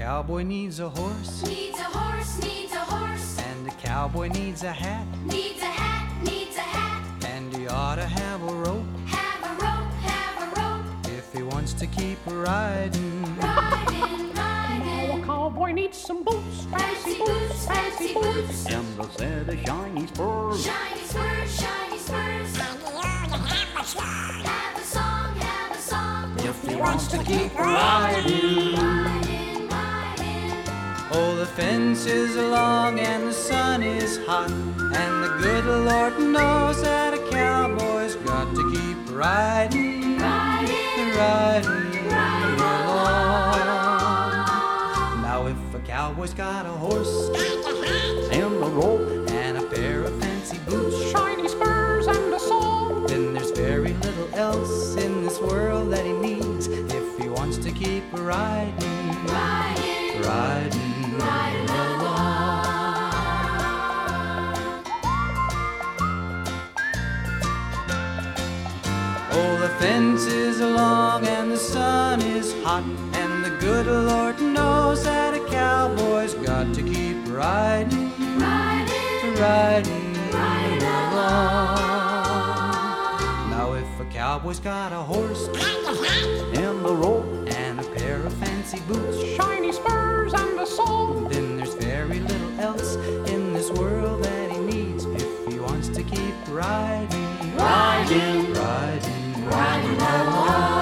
cowboy needs a horse, needs a horse, needs a horse, and a cowboy needs a hat, needs a hat, needs a hat, and he ought to have a rope have a rope, have a rope, if he wants to keep riding. riding, riding. A cowboy needs some boots, Fancy boots, fancy boots, and a set of shiny spurs. shiny spurs, shiny spurs. Have a song, have a song. If he wants to keep riding. Riding, riding. Oh, the fence is long and the sun is hot, and the good Lord knows that a cowboy's got to keep riding, Riding, riding riding along. Now if a cowboy's got a horse And a rope, and a pair of fancy boots, shiny spurs, and a song. then there's very little else in this world that he needs if he wants to keep riding, riding, riding riding along. Oh, the fence is long and the sun is hot, and the good Lord knows that a cowboy's got to keep riding, riding, riding riding along. Now if a cowboy's got a horse And a rope, and a pair of fancy boots, shiny spurs, and a song. then there's very little else in this world that he needs if he wants to keep riding, riding, riding riding along.